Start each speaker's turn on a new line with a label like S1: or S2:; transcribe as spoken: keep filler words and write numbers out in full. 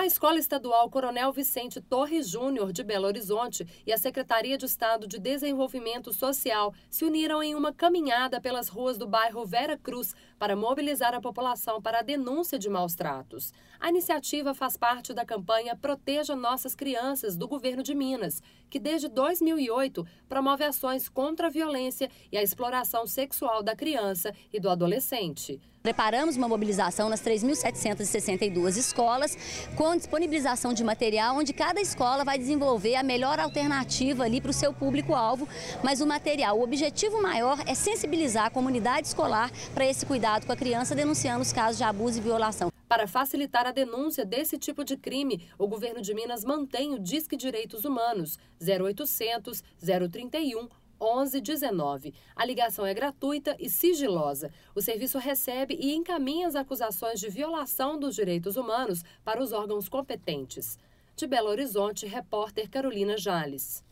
S1: A Escola Estadual Coronel Vicente Torres Júnior de Belo Horizonte e a Secretaria de Estado de Desenvolvimento Social se uniram em uma caminhada pelas ruas do bairro Vera Cruz para mobilizar a população para a denúncia de maus-tratos. A iniciativa faz parte da campanha Proteja Nossas Crianças do governo de Minas, que desde dois mil e oito promove ações contra a violência e a exploração sexual da criança e do adolescente.
S2: Preparamos uma mobilização nas três mil setecentas e sessenta e duas escolas, com disponibilização de material, onde cada escola vai desenvolver a melhor alternativa ali para o seu público-alvo, mas o material, o objetivo maior é sensibilizar a comunidade escolar para esse cuidado com a criança, denunciando os casos de abuso e violação.
S1: Para facilitar a denúncia desse tipo de crime, o governo de Minas mantém o Disque Direitos Humanos zero oitocentos, zero trinta e um, onze dezenove. A ligação é gratuita e sigilosa. O serviço recebe e encaminha as acusações de violação dos direitos humanos para os órgãos competentes. De Belo Horizonte, repórter Carolina Jales.